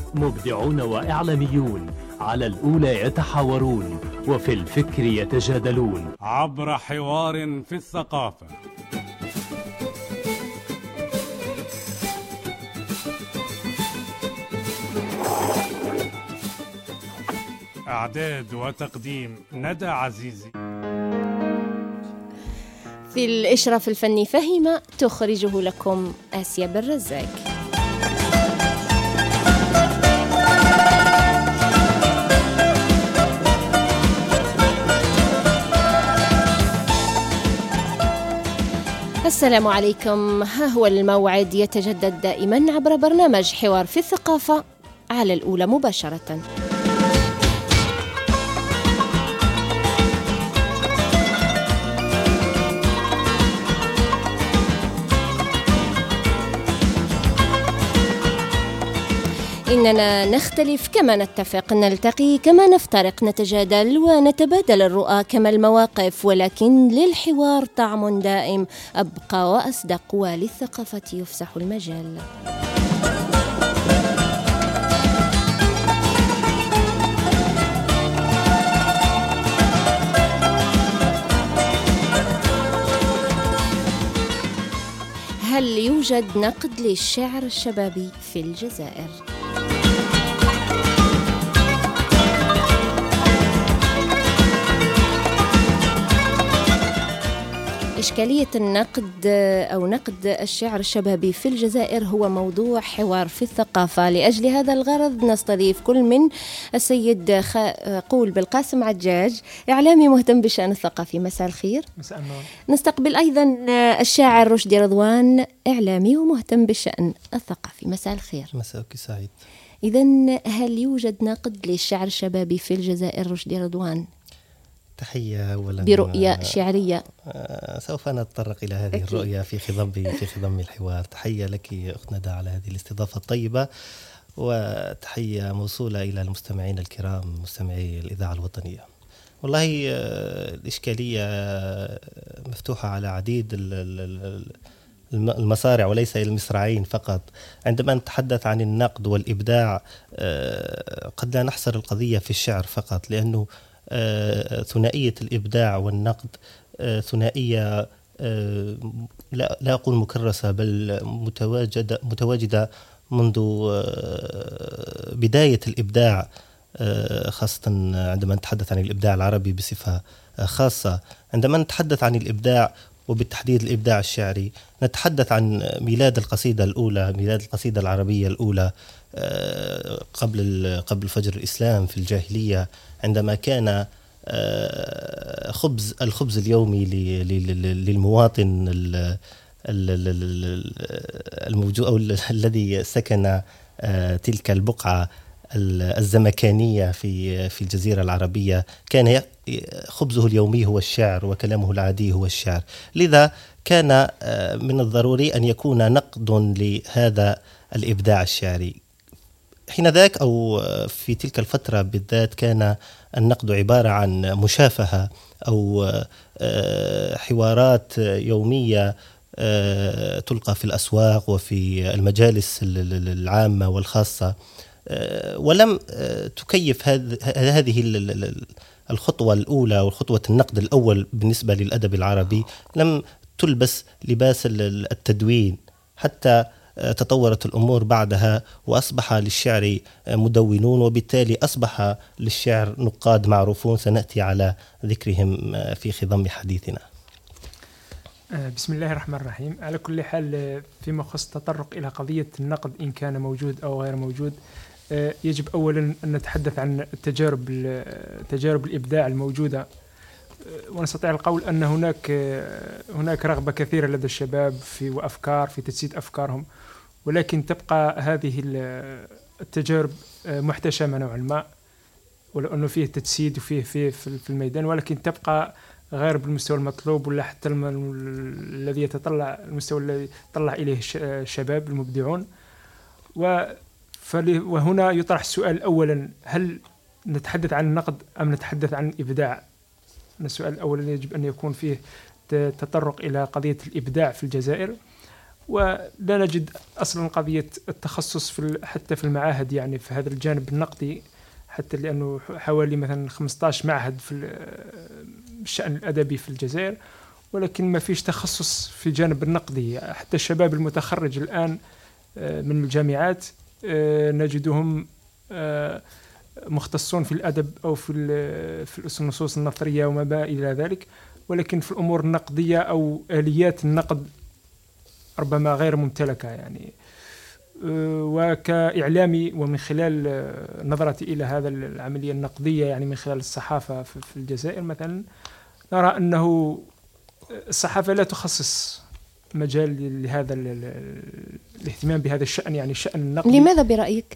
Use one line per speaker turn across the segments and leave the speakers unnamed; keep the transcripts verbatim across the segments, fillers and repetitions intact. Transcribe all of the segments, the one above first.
مبدعون وإعلاميون على الأولى يتحاورون وفي الفكر يتجادلون
عبر حوار في الثقافة. إعداد وتقديم ندى عزيزي.
في الإشراف الفني فهيمة، تخرجه لكم آسيا بالرزاق. السلام عليكم. ها هو الموعد يتجدد دائما عبر برنامج حوار في الثقافة على الأولى مباشرة. إننا نختلف كما نتفق، نلتقي كما نفترق، نتجادل ونتبادل الرؤى كما المواقف، ولكن للحوار طعم دائم أبقى وأصدق، وللثقافة يفسح المجال. هل يوجد نقد للشعر الشبابي في الجزائر؟ إشكالية النقد أو نقد الشعر الشبابي في الجزائر هو موضوع حوار في الثقافة. لأجل هذا الغرض نستضيف كل من السيد قول بالقاسم عجاج، إعلامي مهتم بالشأن الثقافي. مساء الخير.
مساء النور.
نستقبل أيضا الشاعر رشدي رضوان، إعلامي ومهتم بالشأن الثقافي. مساء الخير.
مساءك سعيد.
إذن هل يوجد نقد للشعر الشبابي في الجزائر رشدي رضوان؟
تحية أولا
برؤية شعرية.
سوف نتطرق إلى هذه أكيد. الرؤية في خضم في خضم الحوار. تحية لك أخت ندى على هذه الاستضافة الطيبة، وتحية موصولة إلى المستمعين الكرام مستمعي الإذاعة الوطنية. والله الإشكالية مفتوحة على عديد المصارع وليس المصراعين فقط. عندما نتحدث عن النقد والإبداع قد لا نحصر القضية في الشعر فقط، لأنه ثنائية الإبداع والنقد ثنائية لا لا أقول مكرسة، بل متواجدة متواجدة منذ بداية الإبداع، خاصة عندما نتحدث عن الإبداع العربي بصفة خاصة. عندما نتحدث عن الإبداع وبالتحديد الإبداع الشعري، نتحدث عن ميلاد القصيدة الأولى، ميلاد القصيدة العربية الأولى قبل قبل فجر الإسلام في الجاهلية، عندما كان خبز الخبز اليومي للمواطن الموجود أو الذي سكن تلك البقعة الزمكانية في في الجزيرة العربية، كان خبزه اليومي هو الشعر وكلامه العادي هو الشعر. لذا كان من الضروري أن يكون نقد لهذا الإبداع الشعري. حين ذاك أو في تلك الفترة بالذات كان النقد عبارة عن مشافهة أو حوارات يومية تلقى في الأسواق وفي المجالس العامة والخاصة، ولم تكيف هذه الخطوة الأولى والخطوة النقد الأول بالنسبة للأدب العربي، لم تلبس لباس التدوين حتى تطورت الأمور بعدها، وأصبح للشعر مدونون، وبالتالي أصبح للشعر نقاد معروفون سنأتي على ذكرهم في خضم حديثنا.
بسم الله الرحمن الرحيم. على كل حال، فيما يخص التطرق إلى قضية النقد إن كان موجود أو غير موجود، يجب أولا أن نتحدث عن التجارب تجارب الإبداع الموجودة، ونستطيع القول أن هناك هناك رغبة كثيرة لدى الشباب في وأفكار في تجسيد أفكارهم، ولكن تبقى هذه التجارب محتشمة نوعا ما، ولو أنه فيه تجسيد وفيه فيه في الميدان، ولكن تبقى غير بالمستوى المطلوب، ولا حتى الذي يتطلع المستوى الذي يتطلع إليه الشباب المبدعون. وهنا يطرح السؤال أولا: هل نتحدث عن النقد أم نتحدث عن الإبداع؟ السؤال الأول يجب أن يكون فيه تطرق إلى قضية الإبداع في الجزائر. ولا نجد أصلا قضية التخصص في حتى في المعاهد، يعني في هذا الجانب النقدي، حتى لأنه حوالي مثلا خمسة عشر معهد في الشأن الأدبي في الجزائر، ولكن ما فيش تخصص في الجانب النقدي. حتى الشباب المتخرج الآن من الجامعات نجدهم مختصون في الأدب أو في في النصوص النثرية وما إلى ذلك، ولكن في الأمور النقدية أو آليات النقد ربما غير ممتلكة يعني. وكإعلامي ومن خلال نظرتي إلى هذا العملية النقدية يعني من خلال الصحافة في الجزائر مثلا، نرى أنه الصحافة لا تخصص مجال لهذا الاهتمام بهذا الشأن، يعني الشأن النقدي.
لماذا برأيك؟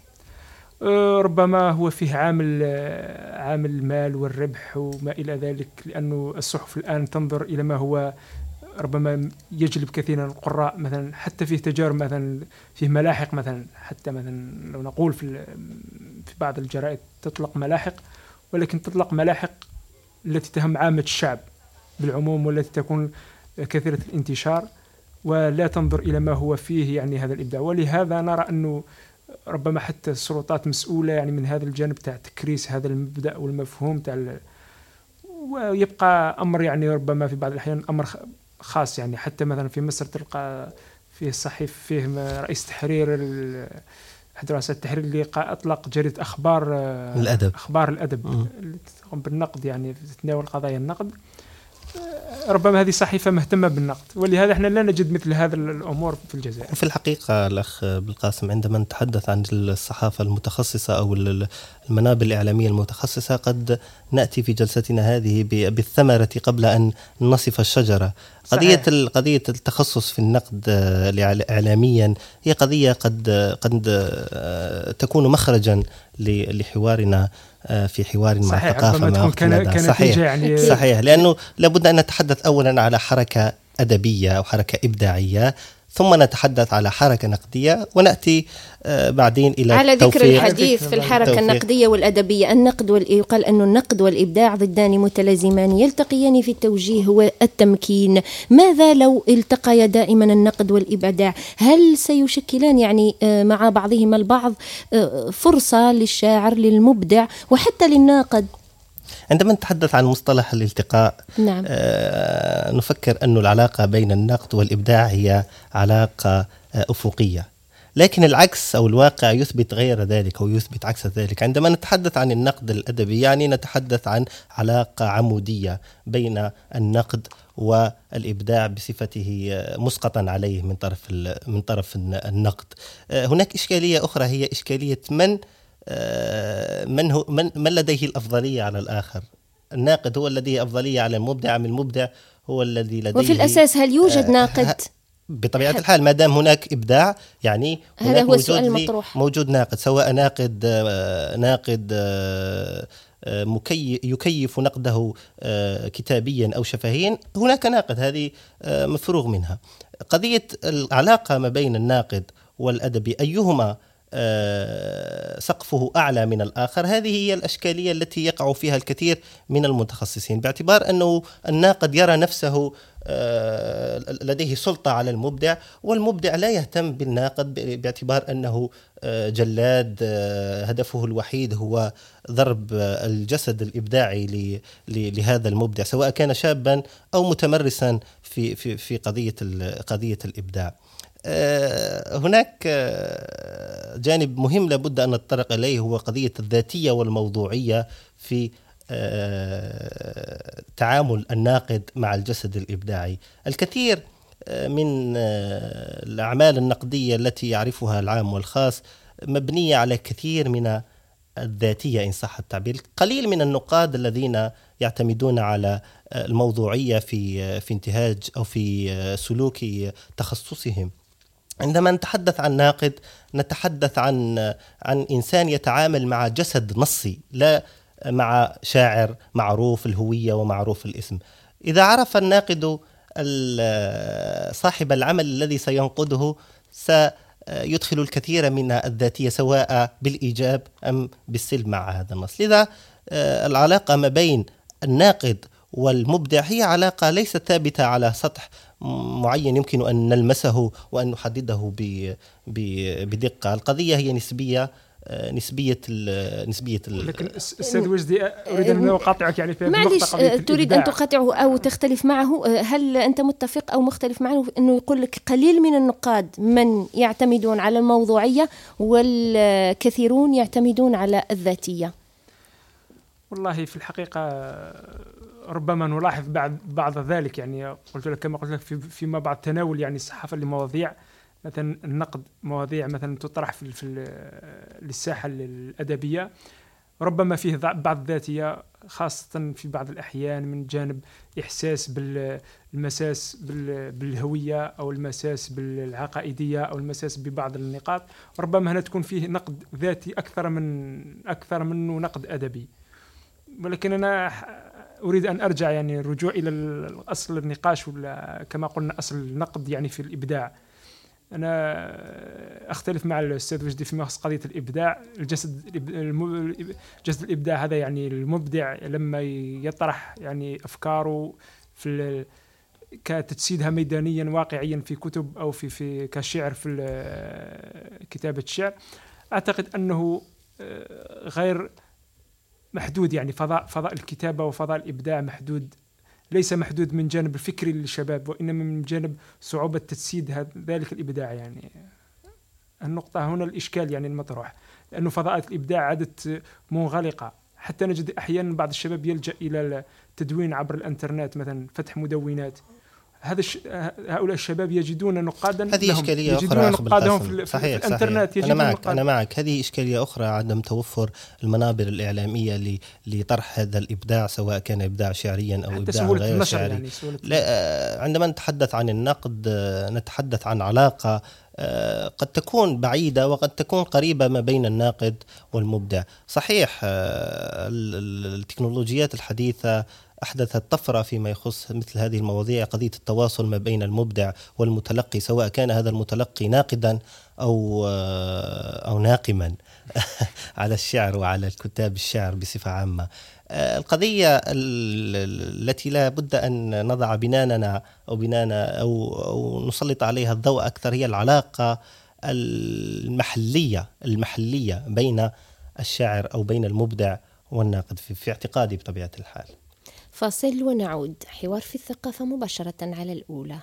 ربما هو فيه عامل عامل المال والربح وما إلى ذلك، لأنه الصحف الآن تنظر إلى ما هو ربما يجلب كثيرا من القراء. مثلا حتى فيه تجارب، مثلا فيه ملاحق، مثلا حتى مثلا لو نقول في في بعض الجرائد تطلق ملاحق، ولكن تطلق ملاحق التي تهم عامة الشعب بالعموم والتي تكون كثيرة الانتشار، ولا تنظر إلى ما هو فيه يعني هذا الإبداع. ولهذا نرى أنه ربما حتى السلطات مسؤولة يعني من هذا الجانب تاع تكريس هذا المبدأ والمفهوم تاع، ويبقى أمر يعني ربما في بعض الأحيان أمر خاص. يعني حتى مثلا في مصر تلقى فيه صحيف فيه رئيس تحرير أحد رؤساء التحرير اللي أطلق جريدة أخبار
الأدب
أخبار الأدب اللي تقوم بالنقد، يعني تتناول قضايا النقد. ربما هذه صحيفة مهتمة بالنقد، ولهذا احنا لا نجد مثل هذا الأمور في الجزائر.
وفي الحقيقة الأخ بالقاسم، عندما نتحدث عن الصحافة المتخصصة أو المنابر الإعلامية المتخصصة، قد نأتي في جلستنا هذه بالثمرة قبل أن نصف الشجرة. قضية قضية التخصص في النقد إعلاميا هي قضية قد قد تكون مخرجا لحوارنا في حوار مع الثقافة مع وقتنا. صحيح يعني صحيح، لأنه لابد أن نتحدث أولا على حركة أدبية أو حركة إبداعية، ثم نتحدث على حركة نقدية، ونأتي بعدين إلى
على ذكر الحديث في الحركة التوفيق. النقدية والأدبية، النقد وال... يقال أن النقد والإبداع ضدان متلازمان يلتقيان في التوجيه والتمكين. ماذا لو التقيا دائما النقد والإبداع؟ هل سيشكلان يعني مع بعضهما البعض فرصة للشاعر للمبدع وحتى للناقد؟
عندما نتحدث عن مصطلح الالتقاء،
نعم.
آه نفكر أن العلاقة بين النقد والإبداع هي علاقة آه أفقية، لكن العكس أو الواقع يثبت غير ذلك أو يثبت عكس ذلك. عندما نتحدث عن النقد الأدبي يعني نتحدث عن علاقة عمودية بين النقد والإبداع بصفته مسقطا عليه من طرف من طرف النقد. آه هناك إشكالية أخرى، هي إشكالية من من هو من, من لديه الأفضلية على الآخر. الناقد هو الذي أفضلية على المبدع أم المبدع هو الذي لديه؟
وفي الأساس هل يوجد ناقد؟
بطبيعة الحال ما دام هناك إبداع يعني
هذا هو السؤال المطروح،
موجود ناقد، سواء ناقد ناقد مكي يكيف نقده كتابيا أو شفهيا، هناك ناقد، هذه مفروغ منها. قضية العلاقة ما بين الناقد والأدبي أيهما سقفه أعلى من الآخر، هذه هي الأشكالية التي يقع فيها الكثير من المتخصصين، باعتبار أنه الناقد يرى نفسه لديه سلطة على المبدع، والمبدع لا يهتم بالناقد باعتبار أنه جلاد هدفه الوحيد هو ضرب الجسد الإبداعي لهذا المبدع، سواء كان شابا أو متمرسا في في في قضية قضية الإبداع. هناك جانب مهم لابد أن نتطرق إليه، هو قضية الذاتية والموضوعية في تعامل الناقد مع الجسد الإبداعي. الكثير من الأعمال النقدية التي يعرفها العام والخاص مبنية على كثير من الذاتية إن صح التعبير. قليل من النقاد الذين يعتمدون على الموضوعية في في انتهاج أو في سلوك تخصصهم. عندما نتحدث عن ناقد نتحدث عن عن إنسان يتعامل مع جسد نصي، لا مع شاعر معروف الهوية ومعروف الاسم. إذا عرف الناقد صاحب العمل الذي سينقده سيدخل الكثير من الذاتية سواء بالإيجاب أم بالسلب مع هذا النص. لذا العلاقة ما بين الناقد والمبدع هي علاقة ليست ثابتة على سطح معين يمكن أن نلمسه وأن نحدده بدقة. القضية هي نسبية نسبية ال نسبية ال
لكن أستاذ وجدي أريد أن أقاطعك يعني في
معليش تريد أن تقاطعه أو تختلف معه. هل أنت متفق أو مختلف معه أنه يقول لك قليل من النقاد من يعتمدون على الموضوعية والكثيرون يعتمدون على الذاتية؟
والله في الحقيقة ربما نلاحظ بعض بعض ذلك، يعني قلت لك كما قلت لك في فيما بعد تناول يعني الصحافة لمواضيع مثلا النقد، مواضيع مثلا تطرح في في للساحة الأدبية ربما فيه بعض الذاتية، خاصة في بعض الأحيان من جانب إحساس بالمساس بالهوية أو المساس بالعقائدية أو المساس ببعض النقاط، ربما هنا تكون فيه نقد ذاتي أكثر من أكثر منه نقد أدبي. ولكن أنا أريد أن أرجع يعني الرجوع إلى أصل النقاش، ولا كما قلنا أصل النقد يعني في الإبداع. أنا أختلف مع الأستاذ وجدي فيما يخص قضية الإبداع. الجسد جسد الإبداع هذا يعني المبدع لما يطرح يعني أفكاره في كتجسيدها ميدانيا واقعيا في كتب أو في في كشعر في كتابة الشعر، أعتقد أنه غير محدود، يعني فضاء فضاء الكتابة وفضاء الإبداع محدود، ليس محدود من جانب الفكري للشباب، وإنما من جانب صعوبة تجسيد ذلك الإبداع. يعني النقطة هنا الإشكال يعني المطروح، لأنه فضاءات الإبداع عادت منغلقة، حتى نجد أحيانا بعض الشباب يلجأ إلى التدوين عبر الإنترنت، مثلا فتح مدونات. هذا الش... هؤلاء الشباب يجدون نقادا،
هذه إشكالية
أخرى
نقادهم
في,
صحيح
في الإنترنت.
صحيح. أنا معك أنا معك هذه إشكالية أخرى، عدم توفر المنابر الإعلامية لطرح هذا الإبداع، سواء كان إبداع شعريا أو إبداع غير شعري. يعني لا، عندما نتحدث عن النقد نتحدث عن علاقة قد تكون بعيدة وقد تكون قريبة ما بين الناقد والمبدع. صحيح التكنولوجيات الحديثة أحدثت طفرة فيما يخص مثل هذه المواضيع، قضية التواصل ما بين المبدع والمتلقي، سواء كان هذا المتلقي ناقدا أو أو ناقما على الشعر وعلى الكتاب الشعر بصفة عامة. القضية التي لا بد أن نضع بناننا أو بنانا أو, أو نسلط عليها الضوء أكثر هي العلاقة المحلية المحلية بين الشاعر أو بين المبدع والناقد في, في اعتقادي بطبيعة الحال.
فاصل ونعود. حوار في الثقافة مباشرة على الأولى.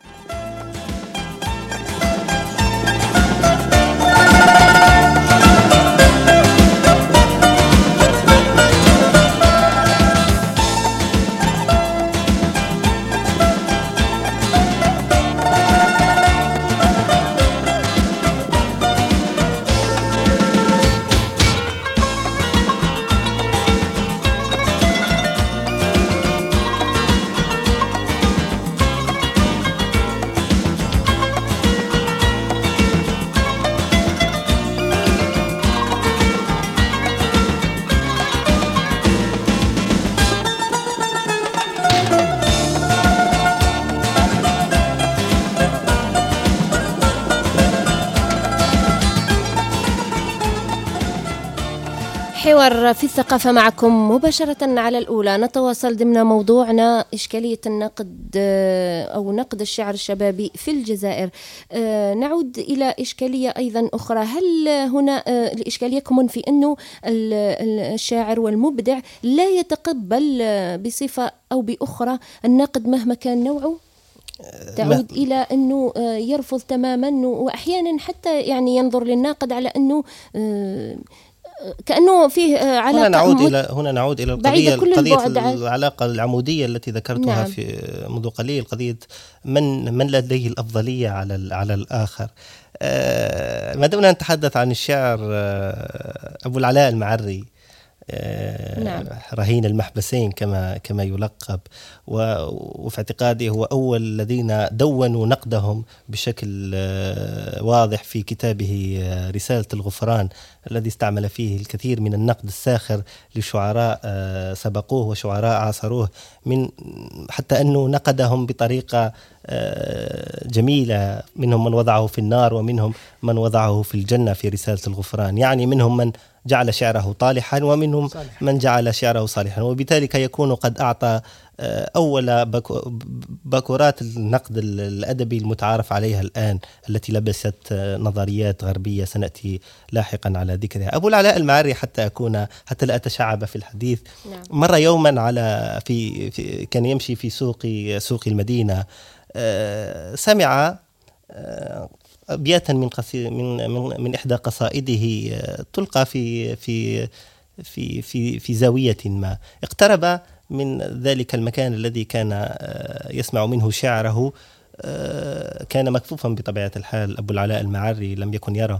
حوار في الثقافة معكم مباشرة على الأولى. نتواصل ضمن موضوعنا إشكالية النقد أو نقد الشعر الشبابي في الجزائر. نعود إلى إشكالية أيضا أخرى. هل هنا الإشكالية كمن في أنه الشاعر والمبدع لا يتقبل بصفة أو بأخرى النقد مهما كان نوعه؟ تعود إلى أنه يرفض تماما، وأحيانا حتى يعني ينظر للناقد على أنه كأنه فيه علاقة.
هنا نعود إلى هنا نعود إلى القضية قضية العلاقة العمودية التي ذكرتها نعم. في منذ قليل، قضية من من لديه الأفضلية على على الآخر. آه ما دمنا نتحدث عن الشاعر آه أبو العلاء المعري، آه نعم. رهين المحبسين كما كما يلقب، وفي اعتقادي هو أول الذين دونوا نقدهم بشكل آه واضح في كتابه آه رسالة الغفران، الذي استعمل فيه الكثير من النقد الساخر لشعراء آه سبقوه وشعراء عاصروه، من حتى أنه نقدهم بطريقة آه جميلة، منهم من وضعه في النار ومنهم من وضعه في الجنة في رسالة الغفران. يعني منهم من جعل شعره طالحا ومنهم
صالح.
من جعل شعره صالحا، وبالتالي يكون قد أعطى أول باكورات النقد الأدبي المتعارف عليها الآن، التي لبست نظريات غربية سنأتي لاحقا على ذكرها. أبو العلاء المعري، حتى أكون حتى لا أتشعب في الحديث،
نعم. مر
يوما على في, في كان يمشي في سوق سوق المدينة، سمع أبياتا من من من من إحدى قصائده تلقى في في في في في زاوية ما. اقترب من ذلك المكان الذي كان يسمع منه شعره، كان مكفوفا بطبيعة الحال. أبو العلاء المعري لم يكن يرى.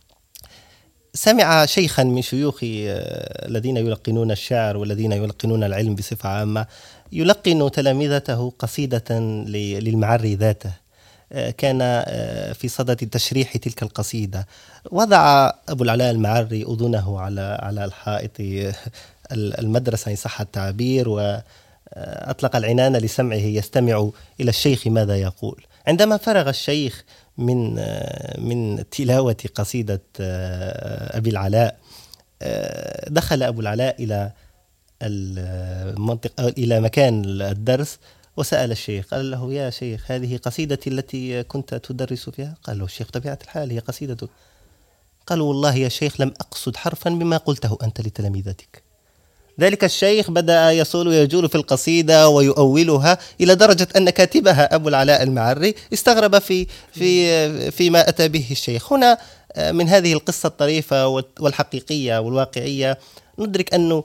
سمع شيخا من شيوخ الذين يلقنون الشعر والذين يلقنون العلم بصفة عامة يلقن تلامذته قصيدة للمعري ذاته، كان في صدد تشريح تلك القصيدة. وضع أبو العلاء المعري أذنه على على الحائط المدرسة إن صح التعبير، وأطلق العنان لسمعه يستمع إلى الشيخ ماذا يقول. عندما فرغ الشيخ من من تلاوة قصيدة أبي العلاء، دخل أبو العلاء إلى المنطقة إلى مكان الدرس وسأل الشيخ، قال له: يا شيخ، هذه قصيدتي التي كنت تدرس فيها؟ قال له الشيخ: طبيعة الحال هي قصيدتك. قال: والله يا شيخ لم أقصد حرفا مما قلته أنت لتلاميذتك. ذلك الشيخ بدأ يصول ويجول في القصيدة ويؤولها إلى درجة أن كاتبها أبو العلاء المعري استغرب في في فيما أتى به الشيخ. هنا من هذه القصة الطريفة والحقيقية والواقعية ندرك أنه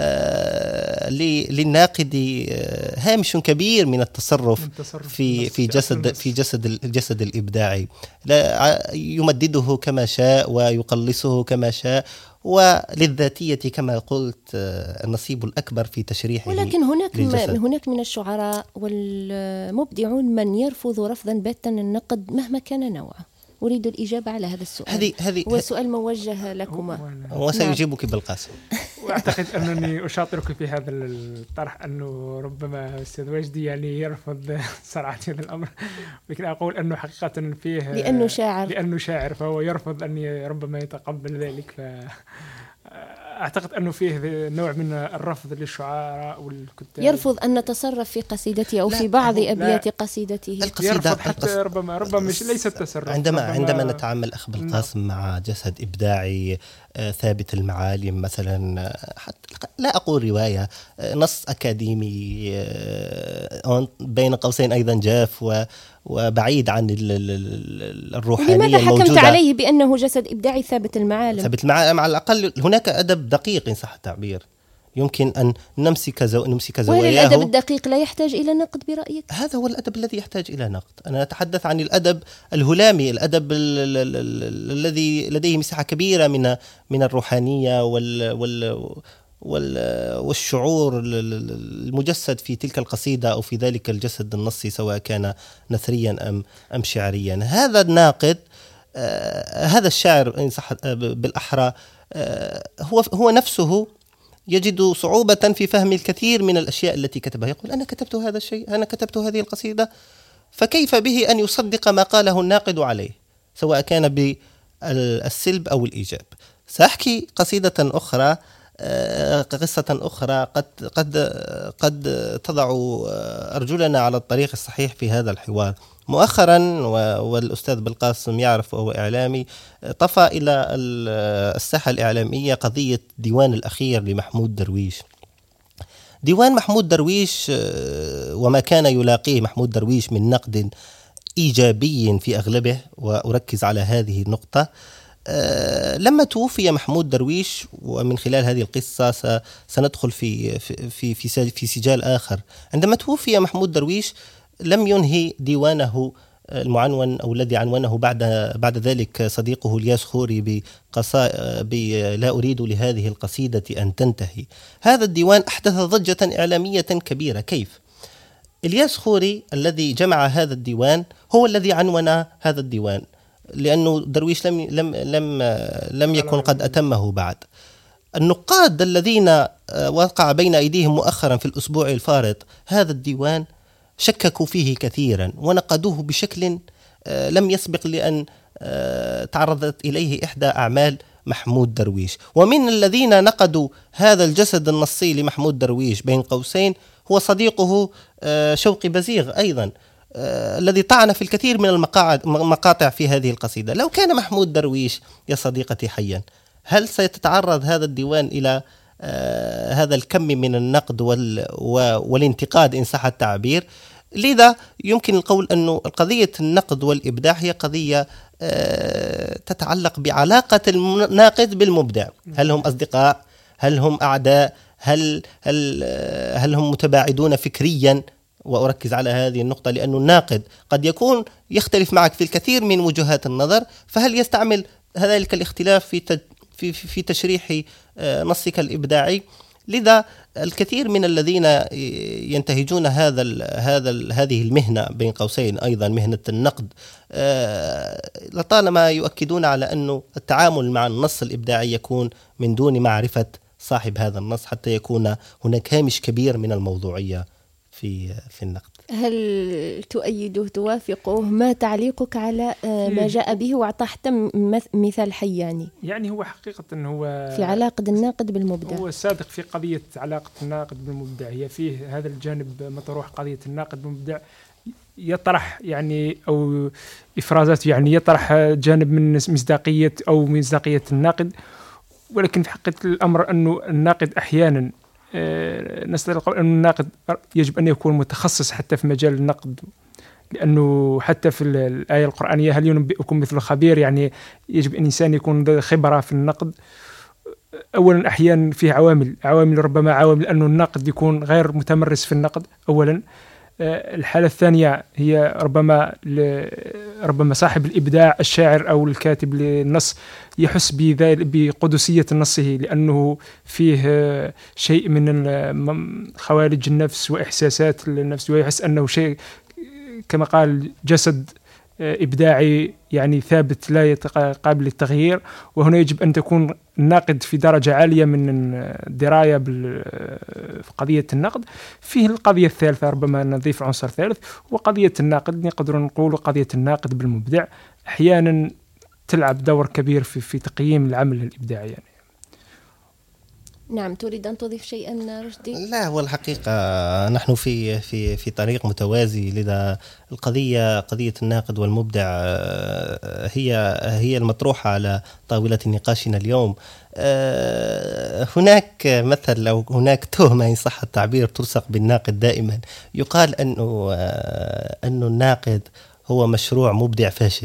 للناقد هامش كبير من التصرف في في جسد في جسد الجسد الإبداعي، لا يمدده كما شاء ويقلصه كما شاء، وللذاتية كما قلت النصيب الأكبر في تشريحه.
ولكن هناك للجسد. هناك من الشعراء والمبدعون من يرفض رفضا باتا النقد مهما كان نوعه. أريد الإجابة على هذا السؤال.
هذه هذه
هو سؤال موجه لكما
وسيجيبك بالقاسم.
وأعتقد أنني أشاطرك في هذا الطرح، أنه ربما أستاذ وجدي يعني يرفض صراحة هذا الأمر، لكن أقول أنه حقيقة فيه
لأنه شاعر
لأنه شاعر فهو يرفض أن ربما يتقبل ذلك. ف أعتقد أنه فيه نوع من الرفض للشعراء والكتاب.
يرفض أن نتصرف في قصيدته أو في بعض أبيات قصيدته.
يرفض حتى ربما ربما مش ليس التصرف.
عندما عندما نتعامل أخ بالقاسم مع جسد إبداعي ثابت المعالم مثلا، حتى لا أقول رواية، نص أكاديمي بين قوسين أيضا جاف وبعيد عن الروحانية
الموجودة.
لماذا
حكمت عليه بأنه جسد إبداعي ثابت المعالم؟
ثابت المعالم على الأقل هناك أدب دقيق إن صح التعبير، يمكن أن نمسك زو... نمسك زواياه.
وهل الأدب الدقيق لا يحتاج إلى نقد برأيك؟
هذا هو الأدب الذي يحتاج إلى نقد. أنا أتحدث عن الأدب الهلامي، الأدب ال... ال... ال... الذي لديه مساحة كبيرة من من الروحانية وال... وال... وال... والشعور المجسد في تلك القصيدة أو في ذلك الجسد النصي، سواء كان نثريا أم أم شعريا. هذا الناقد آه... هذا الشاعر إن صح بالأحرى آه... هو هو نفسه يجد صعوبة في فهم الكثير من الأشياء التي كتبها. يقول: أنا كتبت هذا الشيء، أنا كتبت هذه القصيدة، فكيف به أن يصدق ما قاله الناقد عليه، سواء كان بالسلب أو الإيجاب. سأحكي قصيدة أخرى، قصة أخرى قد قد قد تضع أرجلنا على الطريق الصحيح في هذا الحوار. مؤخرا، والأستاذ بالقاسم يعرف وهو إعلامي، طفى إلى الساحة الإعلامية قضية ديوان الأخير لمحمود درويش. ديوان محمود درويش وما كان يلاقيه محمود درويش من نقد إيجابي في أغلبه، وأركز على هذه النقطة. لما توفي محمود درويش، ومن خلال هذه القصة سندخل في في في في سجال آخر. عندما توفي محمود درويش لم ينهي ديوانه المعنون أو الذي عنونه بعد بعد ذلك صديقه الياس خوري بقصائد لا أريد لهذه القصيدة أن تنتهي. هذا الديوان أحدث ضجة إعلامية كبيرة. كيف؟ الياس خوري الذي جمع هذا الديوان هو الذي عنون هذا الديوان، لأنه درويش لم لم لم لم يكن قد أتمه بعد. النقاد الذين وقع بين أيديهم مؤخرا في الأسبوع الفارط هذا الديوان شككوا فيه كثيرا ونقدوه بشكل لم يسبق لأن تعرضت إليه إحدى أعمال محمود درويش. ومن الذين نقدوا هذا الجسد النصي لمحمود درويش بين قوسين هو صديقه شوقي بزيغ أيضا، الذي طعن في الكثير من المقاطع في هذه القصيدة. لو كان محمود درويش يا صديقتي حيا، هل سيتعرض هذا الديوان إلى آه هذا الكم من النقد وال والانتقاد إن صح التعبير؟ لذا يمكن القول أن قضية النقد والإبداع هي قضية آه تتعلق بعلاقة الناقد بالمبدع. هل هم أصدقاء؟ هل هم أعداء؟ هل, هل, هل هم متباعدون فكريا؟ وأركز على هذه النقطة لأن الناقد قد يكون يختلف معك في الكثير من وجهات النظر، فهل يستعمل ذلك الاختلاف في في في تشريح نصك الإبداعي؟ لذا الكثير من الذين ينتهجون هذا ال هذا ال هذه المهنة بين قوسين أيضا مهنة النقد لطالما يؤكدون على أنه التعامل مع النص الإبداعي يكون من دون معرفة صاحب هذا النص حتى يكون هناك هامش كبير من الموضوعية في في النقد.
هل تؤيده توافقه؟ ما تعليقك على ما جاء به وأعطى حتى مثال حي؟ يعني
يعني هو حقيقة هو
في علاقة الناقد بالمبدع،
هو صادق في قضية علاقة الناقد بالمبدع. هي فيه هذا الجانب مطروح، قضية الناقد بالمبدع يطرح يعني أو إفرازات يعني يطرح جانب من مصداقية أو مصداقية الناقد، ولكن في حقيقة الأمر أنه الناقد أحيانا نستطيع القول أن الناقد يجب أن يكون متخصص حتى في مجال النقد، لأنه حتى في الآية القرآنية هل ينبئكم مثل خبير، يعني يجب أن الإنسان يكون ذو خبرة في النقد. أولا أحيانا فيه عوامل عوامل ربما عوامل أنه الناقد يكون غير متمرس في النقد أولا. الحالة الثانية هي ربما ربما صاحب الإبداع الشاعر أو الكاتب للنص يحس بقدسية نصه، لأنه فيه شيء من خوارج النفس وإحساسات النفس، ويحس أنه شيء كما قال جسد إبداعي يعني ثابت لا قابل للتغيير. وهنا يجب أن تكون الناقد في درجة عالية من الدراية بقضية النقد. فيه القضية الثالثة ربما نضيف عنصر ثالث، وقضية الناقد نقدر نقول قضية الناقد بالمبدع أحيانا تلعب دور كبير في, في تقييم العمل الإبداعي يعني.
نعم، تريد أن تضيف شيئا رشدي؟
لا، والحقيقة نحن في في في طريق متوازي، لذا القضية قضية الناقد والمبدع هي هي المطروحة على طاولة نقاشنا اليوم. هناك مثل أو هناك تهمة إن صح التعبير تلصق بالناقد دائما، يقال أنه أنه الناقد هو مشروع مبدع فاشل.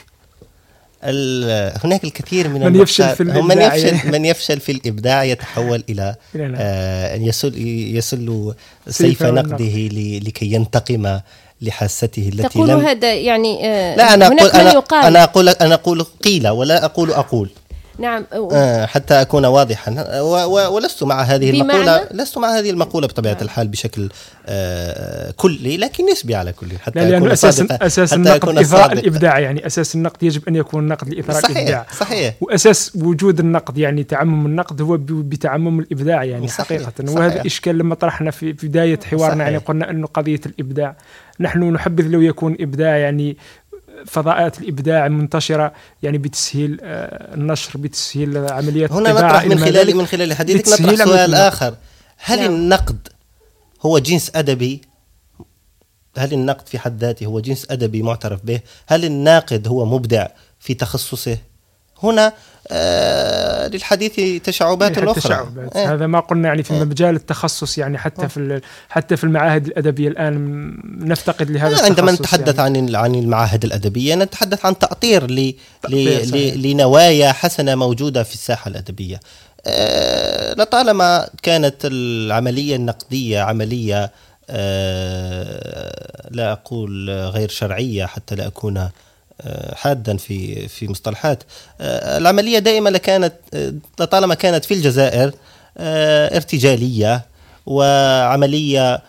هناك الكثير من
من يفشل في الإبداع
من يفشل,
يعني.
من يفشل في الإبداع يتحول إلى آه يسل يسل سيف نقده لكي ينتقم لحاسته التي
تقول
لم
هذا يعني آه
لا أنا أقول أنا,
يقال.
أنا أقول أنا أقول قيل ولا أقول أقول
نعم
آه حتى أكون واضحا، ولست مع هذه المقولة لست مع هذه المقولة بطبيعة نعم. الحال بشكل آه كلي، لكن نسبي على كل حتى
لا،
أكون
أساس
صادقا
أساس
حتى
النقد إثراء الإبداع، يعني أساس النقد يجب أن يكون النقد لإثراء
صحيح
الإبداع.
صحيح.
وأساس وجود النقد يعني تعمم النقد هو بتعمم الإبداع يعني صحيح. حقيقة صحيح. وهذا إشكال لما طرحنا في بداية حوارنا صحيح. يعني قلنا أنه قضية الإبداع نحن نحبذ لو يكون إبداع يعني فضاءات الإبداع منتشرة يعني بتسهيل النشر، بتسهيل عمليات
هنا نطرح من خلال من خلال حديثك نطرح سؤال آخر: هل نعم. النقد هو جنس أدبي؟ هل النقد في حد ذاته هو جنس أدبي معترف به؟ هل الناقد هو مبدع في تخصصه؟ هنا آه للحديث تشعبات أخرى.
تشعبات. آه. هذا ما قلنا يعني في آه. مجال التخصص يعني حتى آه. في حتى في المعاهد الأدبية الآن نفتقد لهذا التخصص.
عندما نتحدث يعني. عن عن المعاهد الأدبية نتحدث عن تأطير ل لنوايا حسنة موجودة في الساحة الأدبية. آه لطالما كانت العملية النقدية عملية آه لا أقول غير شرعية حتى لا أكون حادا في في مصطلحات، العملية دائما كانت لطالما كانت في الجزائر ارتجالية وعملية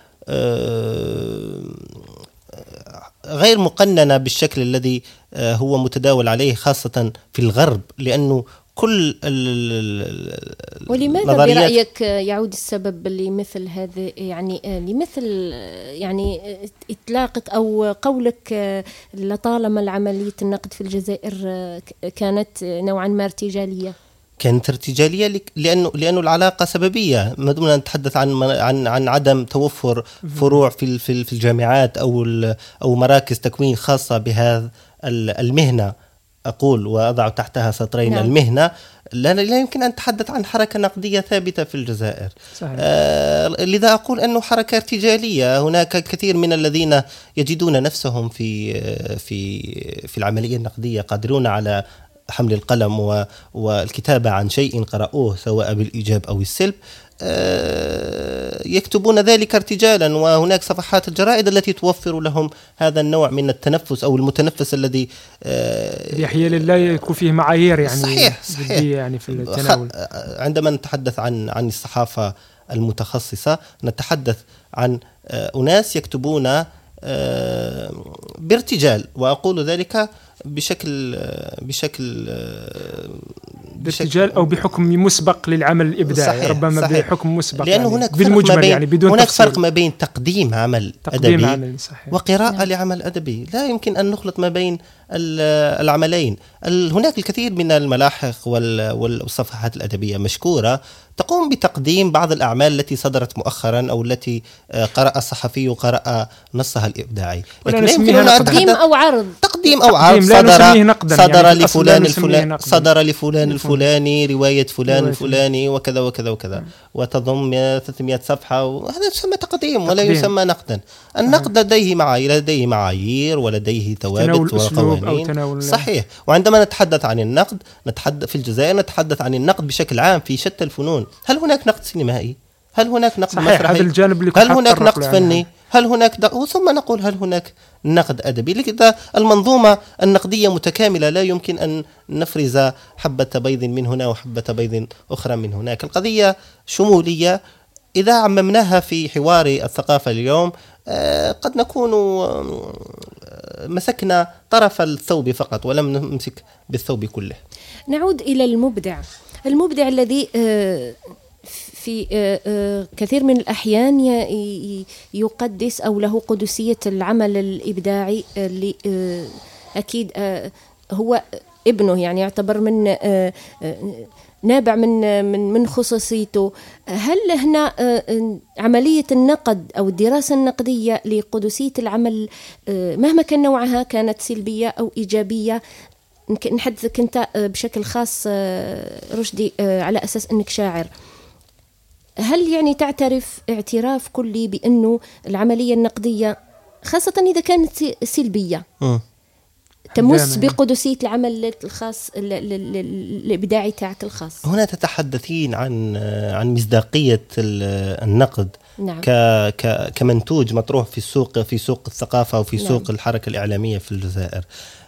غير مقننة بالشكل الذي هو متداول عليه خاصة في الغرب، لأنه كل
ولماذا برأيك يعود السبب لمثل هذا يعني لمثل يعني إطلاقك أو قولك لطالما العملية النقد في الجزائر كانت نوعا ما ارتجالية؟
كانت ارتجالية لأنه لأنه العلاقة سببية. ما دمنا نتحدث عن عن عن عدم توفر فروع في في الجامعات أو أو مراكز تكوين خاصة بهذا المهنة، أقول وأضع تحتها سطرين نعم. المهنة لا, لا يمكن أن نتحدث عن حركة نقدية ثابتة في الجزائر. آه لذا أقول أنه حركة ارتجالية. هناك كثير من الذين يجدون نفسهم في في في العملية النقدية قادرون على حمل القلم والكتابة عن شيء قرأوه سواء بالإيجاب أو السلب، يكتبون ذلك ارتجالا. وهناك صفحات الجرائد التي توفر لهم هذا النوع من التنفس أو المتنفس الذي
أحيانا لا يكون فيه معايير يعني
صحيح صحيح
يعني في التناول.
عندما نتحدث عن عن الصحافة المتخصصة نتحدث عن أناس يكتبون بارتجال، وأقول ذلك بشكل بشكل
بارتجال أو بحكم مسبق للعمل الإبداعي. صحيح ربما صحيح. بحكم مسبق
لأنه
يعني
هناك
بالمجمل يعني بدون
هناك
تفصيل.
فرق ما بين تقديم عمل
تقديم
أدبي
عمل
وقراءة نعم. لعمل أدبي. لا يمكن أن نخلط ما بين العملين. هناك الكثير من الملاحق والصفحات الأدبية مشكورة تقوم بتقديم بعض الأعمال التي صدرت مؤخرا أو التي قرأ الصحفي وقرأ نصها الإبداعي.
لكن لا يمكن
تقديم أو عرض
تقديم أو عرض صدر, صدر يعني لفلان الفلاني صدر لفلان الفلاني رواية فلان الفلاني وكذا وكذا وكذا وتضم ثلاثمائة صفحة، وهذا يسمى تقديم ولا يسمى نقدا. النقد لديه معايير لديه معايير ولديه ثوابت وقوانين. صحيح. وعندما نتحدث عن النقد نتحدث في الجزائر نتحدث عن النقد بشكل عام في شتى الفنون. هل هناك نقد سينمائي؟ هل هناك نقد مسرحي؟ هل هناك نقد فني؟ هل هناك د... ثم نقول هل هناك نقد أدبي؟ لذا المنظومة النقدية متكاملة، لا يمكن أن نفرز حبة بيض من هنا وحبة بيض أخرى من هناك. القضية شمولية. إذا عممناها في حوار الثقافة اليوم قد نكون مسكنا طرف الثوب فقط ولم نمسك بالثوب كله.
نعود إلى المبدع المبدع الذي في كثير من الأحيان يقدس أو له قدسية العمل الإبداعي اللي أكيد هو ابنه، يعني يعتبر من نابع من من من خصوصيته. هل هنا عملية النقد أو الدراسة النقدية لقدسية العمل مهما كان نوعها كانت سلبية أو إيجابية؟ نحدثك أنت بشكل خاص رشدي على أساس أنك شاعر، هل يعني تعترف اعتراف كلي بأنه العملية النقدية خاصة إذا كانت سلبية م. تمس بقدسية العمل الخاص الإبداعي تاعك الخاص؟
هنا تتحدثين عن عن مصداقية النقد نعم. ك ك كمنتوج مطروح في السوق في سوق الثقافة وفي سوق نعم. الحركة الإعلامية في الجزائر.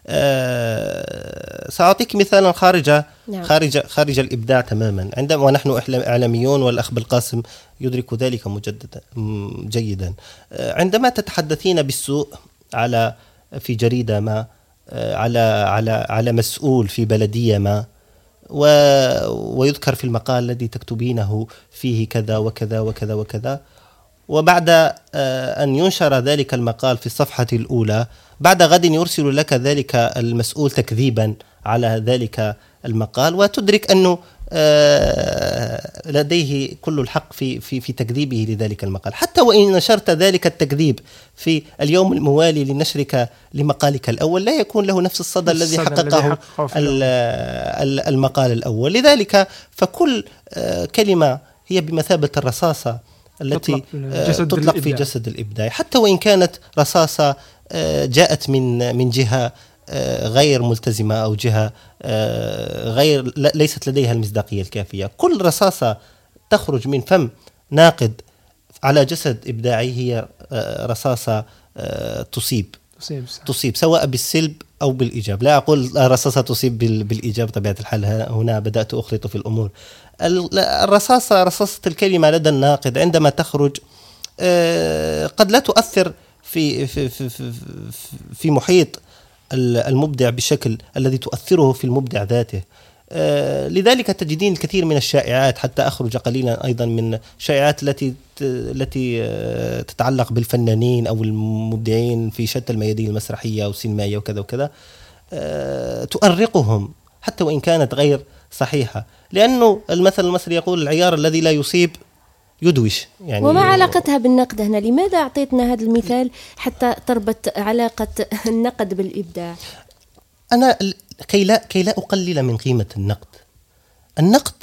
أه سأعطيك مثالا خارج نعم. خارج خارج الإبداع تماما. عندما ونحن إعلاميون والأخ بالقاسم يدرك ذلك مجددا جيدا. عندما تتحدثين بالسوق على في جريدة ما على على على مسؤول في بلدية ما و ويذكر في المقال الذي تكتبينه فيه كذا وكذا وكذا وكذا، وبعد أن ينشر ذلك المقال في الصفحة الأولى بعد غد يرسل لك ذلك المسؤول تكذيبا على ذلك المقال، وتدرك أنه لديه كل الحق في في في تكذيبه لذلك المقال، حتى وإن نشرت ذلك التكذيب في اليوم الموالي لنشرك لمقالك الأول لا يكون له نفس الصدى الذي حققه المقال الأول. لذلك فكل كلمة هي بمثابة الرصاصة التي تطلق في جسد الإبداع، حتى وإن كانت رصاصة جاءت من من جهة غير ملتزمة أو جهة غير ليست لديها المصداقية الكافية. كل رصاصة تخرج من فم ناقد على جسد إبداعي هي رصاصة تصيب تصيب سواء بالسلب أو بالإيجاب. لا أقول رصاصة تصيب بالإيجاب طبيعة الحال، هنا بدأت أخلط في الأمور. الرصاصة رصاصة الكلمة لدى الناقد عندما تخرج قد لا تؤثر في في في في, في محيط المبدع بشكل الذي تؤثره في المبدع ذاته. آه لذلك تجدين الكثير من الشائعات، حتى أخرج قليلا أيضا من الشائعات التي التي آه تتعلق بالفنانين أو المبدعين في شتى الميادين المسرحية والسينمائية وكذا وكذا، آه تؤرقهم حتى وإن كانت غير صحيحة، لأنه المثل المصري يقول العيار الذي لا يصيب يدوش. يعني
وما علاقتها بالنقد هنا؟ لماذا أعطيتنا هذا المثال حتى تربط علاقة النقد بالإبداع؟
أنا كي لا كي لا أقلل من قيمة النقد. النقد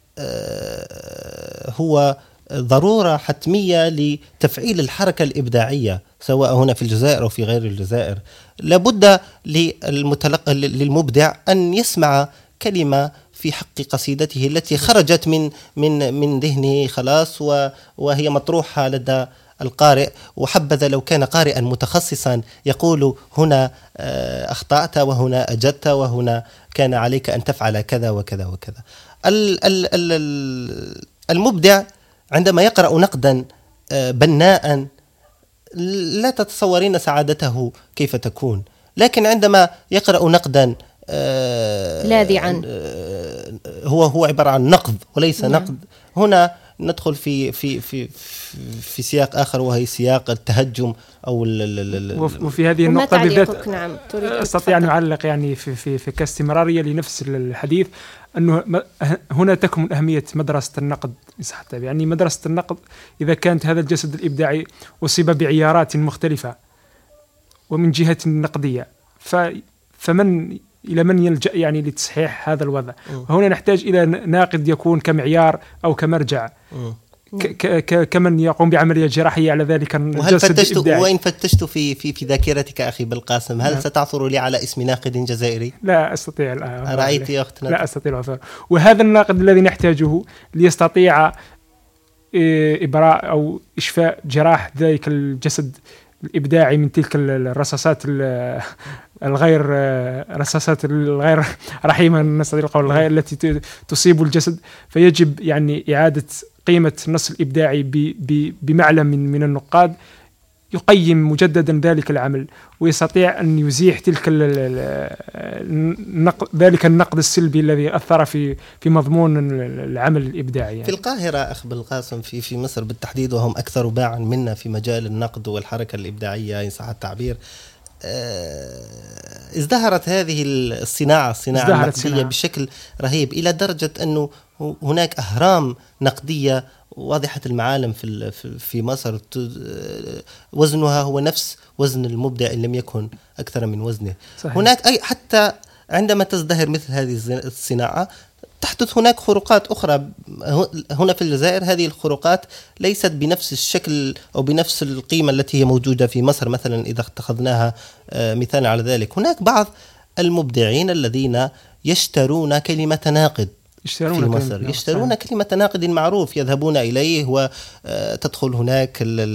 هو ضرورة حتمية لتفعيل الحركة الإبداعية سواء هنا في الجزائر أو في غير الجزائر. لابد للمتلقى للمبدع أن يسمع كلمة في حق قصيدته التي خرجت من من من ذهنه خلاص وهي مطروحة لدى القارئ، وحبذا لو كان قارئا متخصصا يقول هنا أخطأت وهنا أجدت وهنا كان عليك أن تفعل كذا وكذا وكذا. المبدع عندما يقرأ نقدا بناء لا تتصورين سعادته كيف تكون، لكن عندما يقرأ نقدا
لاذعا
هو هو عبارة عن نقد وليس نعم. نقد، هنا ندخل في في في في سياق آخر وهي سياق التهجم أو
وفي هذه النقطة بالذات
نعم
أستطيع أن أعلق يعني في في في كاستمرارية لنفس الحديث أنه هنا تكمن أهمية مدرسة النقد صح. يعني مدرسة النقد إذا كانت هذا الجسد الإبداعي أصيب بعيارات مختلفة ومن جهة نقدية فمن إلى من يلجأ يعني لتصحيح هذا الوضع؟ هنا نحتاج إلى ناقد يكون كمعيار أو كمرجع كمن يقوم بعملية جراحية على ذلك الجسد الإبداعي.
وإن فتشت في في في ذاكرتك أخي بالقاسم هل نعم. ستعثر لي على اسم ناقد جزائري؟
لا أستطيع.
رأيت يا أختنا؟
لا أستطيع العثور. وهذا الناقد الذي نحتاجه ليستطيع إبراء أو إشفاء جراح ذلك الجسد الإبداعي من تلك الرصاصات الغير رصاصات الغير رحيمة نستطيع القول الغير التي تصيب الجسد، فيجب يعني إعادة قيمة النص الإبداعي بمعلم من من النقاد يقيم مجددا ذلك العمل ويستطيع أن يزيح تلك ذلك النقد السلبي الذي أثر في في مضمون العمل الإبداعي. يعني
في القاهرة أخ بالقاسم في في مصر بالتحديد وهم أكثر باعا منا في مجال النقد والحركة الإبداعية إن صح التعبير، ازدهرت هذه الصناعة الصناعة النقدية بشكل رهيب إلى درجة أنه هناك أهرام نقدية واضحة المعالم في في مصر وزنها هو نفس وزن المبدع إن لم يكن أكثر من وزنه. صحيح. هناك أي حتى عندما تزدهر مثل هذه الصناعة تحدث هناك خروقات أخرى هنا في الجزائر. هذه الخروقات ليست بنفس الشكل أو بنفس القيمة التي هي موجودة في مصر مثلا إذا اتخذناها مثالا على ذلك. هناك بعض المبدعين الذين يشترون كلمة ناقد في مصر كلمة يشترون صحيح. كلمة ناقد معروف يذهبون إليه وتدخل هناك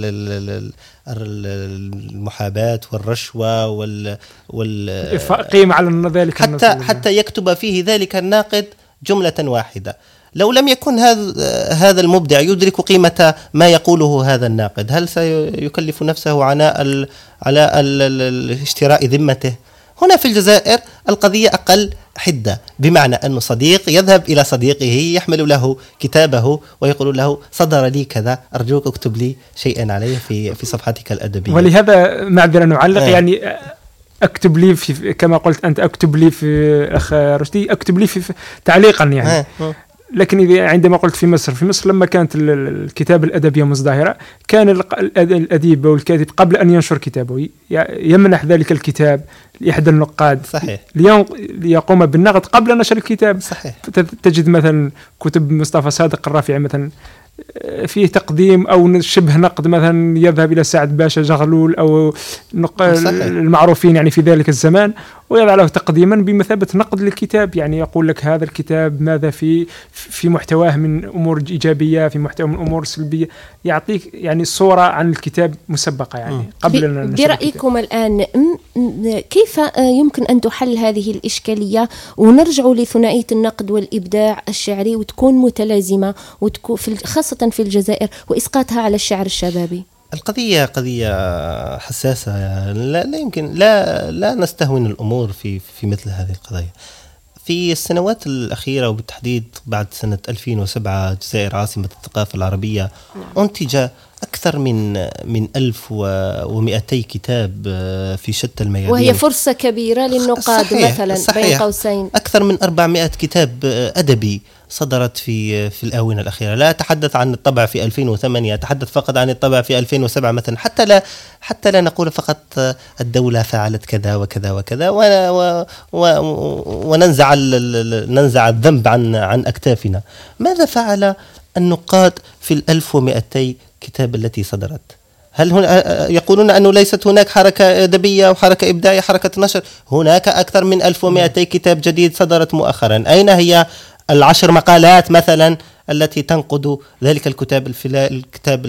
المحاباة والرشوة وال, وال...
قيمة على ذلك
حتى, حتى يكتب فيه ذلك الناقد جملة واحدة. لو لم يكن هذا هذا المبدع يدرك قيمة ما يقوله هذا الناقد هل سيكلف نفسه عناء ال... على اشتراء ذمته؟ هنا في الجزائر القضية أقل حدة، بمعنى أن صديق يذهب إلى صديقه يحمل له كتابه ويقول له صدر لي كذا أرجوك اكتب لي شيئا عليه في في صفحتك الأدبية.
ولهذا معذرة نعلق آه. يعني أكتب لي في كما قلت أنت أكتب لي في أخ رشدي أكتب لي في, في تعليقا يعني آه. آه. لكن إذا عندما قلت في مصر في مصر لما كانت الكتاب الأدبية مزدهرة كان الأديب أو الكاتب قبل أن ينشر كتابه يمنح ذلك الكتاب لإحدى النقاد
صحيح.
ليقوم بالنقد قبل نشر الكتاب.
صحيح.
تجد مثلا كتب مصطفى صادق الرافعي مثلا فيه تقديم أو شبه نقد مثلا يذهب إلى سعد باشا جغلول أو المعروفين يعني في ذلك الزمان ويضع له تقديما بمثابة نقد للكتاب، يعني يقول لك هذا الكتاب ماذا في في محتواه من أمور إيجابية في محتواه من أمور سلبية، يعطيك يعني صورة عن الكتاب مسبقة يعني قبل أن نشر
برأيكم الآن كيف يمكن أن تحل هذه الإشكالية ونرجع لثنائية النقد والإبداع الشعري وتكون متلازمة وتكون في خاصة في الجزائر وإسقاطها على الشعر الشبابي؟
القضية قضية حساسة، لا, لا يمكن لا لا نستهون الأمور في في مثل هذه القضايا. في السنوات الأخيرة وبالتحديد بعد سنة ألفين وسبعة الجزائر عاصمة الثقافة العربية أنتج أكثر من من ألف ومئتي كتاب في شتى الميادين،
وهي فرصة كبيرة للنقاد. صحيح مثلا صحيح بين قوسين
أكثر من أربعمائة كتاب أدبي صدرت في في الآونة الأخيرة. لا أتحدث عن الطبع في ألفين وثمانية، أتحدث فقط عن الطبع في ألفين وسبعة مثلا، حتى لا حتى لا نقول فقط الدولة فعلت كذا وكذا وكذا و و و وننزع ننزع الذنب عن عن أكتافنا. ماذا فعل النقاد في الألف ومئتي كتاب التي صدرت؟ هل هنا يقولون أنه ليست هناك حركة أدبية وحركة إبداعية حركة نشر؟ هناك أكثر من ألف ومئتي كتاب جديد صدرت مؤخرا. أين هي العشر مقالات مثلا التي تنقد ذلك الكتاب الفلا الكتاب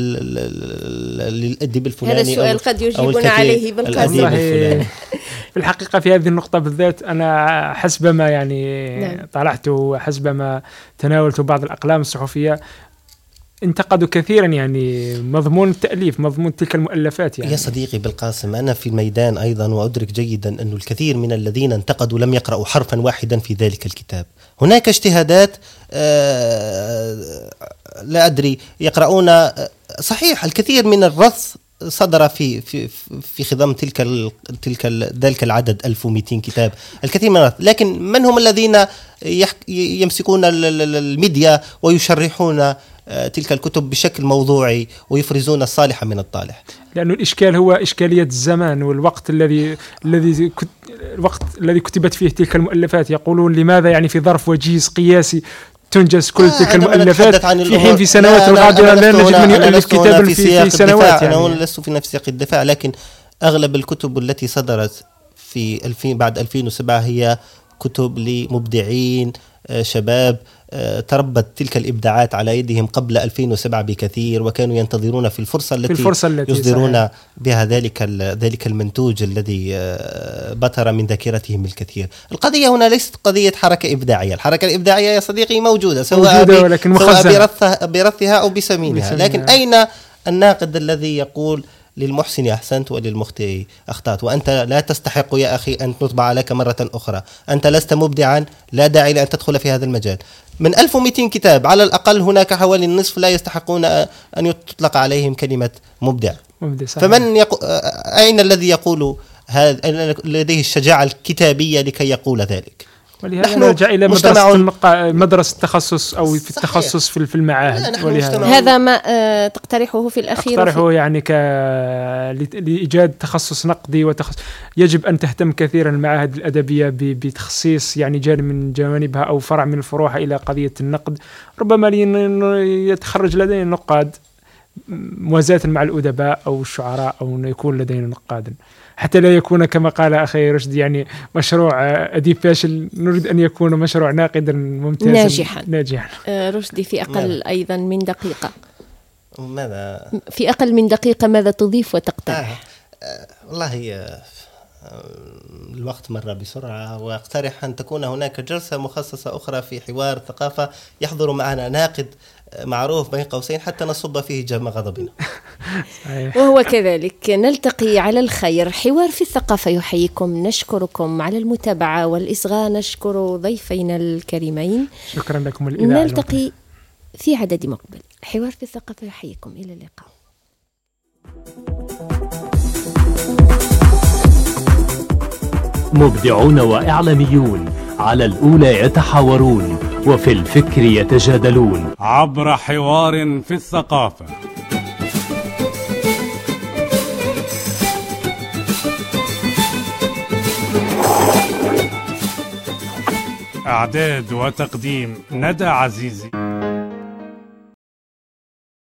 للأديب الفلاني؟
هذا السؤال قد يجيبون عليه بالقاسم.
في الحقيقة في هذه النقطة بالذات أنا حسب ما يعني نعم. طلعت وحسب ما تناولت بعض الأقلام الصحفية انتقدوا كثيرا يعني مضمون التأليف، مضمون تلك المؤلفات. يعني
يا صديقي بالقاسم، أنا في الميدان أيضا وأدرك جيدا أن الكثير من الذين انتقدوا لم يقرأوا حرفا واحدا في ذلك الكتاب. هناك اجتهادات آه لا أدري يقرؤون آه صحيح الكثير من الرص صدر في في في خضم تلك ال تلك ال ذلك العدد ألف ومئتين كتاب، الكثير من الرص. لكن من هم الذين يمسكون الميديا ويشرحون تلك الكتب بشكل موضوعي ويفرزون الصالح من الطالح؟
لأنه الإشكال هو إشكالية الزمان والوقت الذي الذي الوقت الذي كتبت فيه تلك المؤلفات. يقولون لماذا يعني في ظرف وجيز قياسي تنجز كل تلك المؤلفات في حين في سنوات الغابرة لا نجد من يؤلف كتابا في, في سنوات.
يعني أنا لست في نفس سياق الدفاع، لكن أغلب الكتب التي صدرت في ألفين بعد ألفين وسبعة هي كتب لمبدعين شباب تربت تلك الإبداعات على يدهم قبل ألفين وسبعة بكثير، وكانوا ينتظرون في الفرصة التي, في الفرصة التي يصدرون صحيح. بها ذلك ذلك المنتوج الذي بطر من ذاكرتهم الكثير. القضية هنا ليست قضية حركة إبداعية، الحركة الإبداعية يا صديقي موجودة سواء,
موجودة
سواء برثها, برثها أو بسمينها، لكن أين الناقد الذي يقول للمحسن أحسنت وللمخطئ أخطأت، وأنت لا تستحق يا أخي أن تطبع لك مرة أخرى، أنت لست مبدعا، لا داعي لأن تدخل في هذا المجال. من ألف ومئتين كتاب على الأقل هناك حوالي النصف لا يستحقون أن يطلق عليهم كلمة مبدع.
مبدع
فمن يقو... أين الذي يقول هذا لديه الشجاعة الكتابية لكي يقول ذلك؟
ولهذا نرجع إلى مدرسة مدرسة التخصص أو في التخصص في المعاهد. ولهذا
هذا ما أه تقترحه في الأخير؟
أقترحه يعني ك لإيجاد تخصص نقدي وتخصص. يجب أن تهتم كثيرا المعاهد الأدبية بتخصيص يعني جانب من جوانبها أو فرع من فروعها إلى قضية النقد، ربما يتخرج لدينا نقاد موازاة مع الأدباء أو الشعراء، أو يكون لدينا نقادا حتى لا يكون كما قال أخي رشد يعني مشروع أديب فاشل، نريد أن يكون مشروع ناقدا ممتازا
ناجحا
ناجحا.
آه رشدي في أقل ماذا؟ أيضا من دقيقة
ماذا
في أقل من دقيقة ماذا تضيف وتقترح؟
آه آه والله آه الوقت مر بسرعة، وأقترح أن تكون هناك جلسة مخصصة أخرى في حوار ثقافة يحضر معنا ناقد معروف بين قوسين حتى نصب فيه جم غضبنا.
وهو كذلك. نلتقي على الخير. حوار في الثقافة يحييكم، نشكركم على المتابعة والإصغاء، نشكر ضيفينا الكريمين.
شكرا لكم الإذاعة.
نلتقي في عدد مقبل. حوار في الثقافة يحييكم، إلى اللقاء.
مبدعون وإعلاميون على الأولى يتحاورون وفي الفكر يتجادلون
عبر حوار في الثقافة. إعداد وتقديم ندى عزيزي.